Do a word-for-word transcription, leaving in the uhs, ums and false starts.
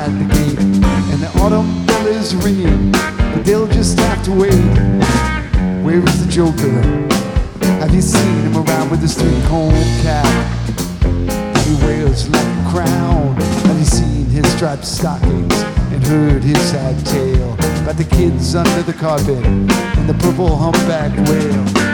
outside the gate, and the autumn bell is ringing, but they'll just have to wait. Where is the Joker? Have you seen him around with his three-comb cap? He wears like a crown. Have you seen his striped stockings and heard his sad tale about the kids under the carpet and the purple humpbacked whale?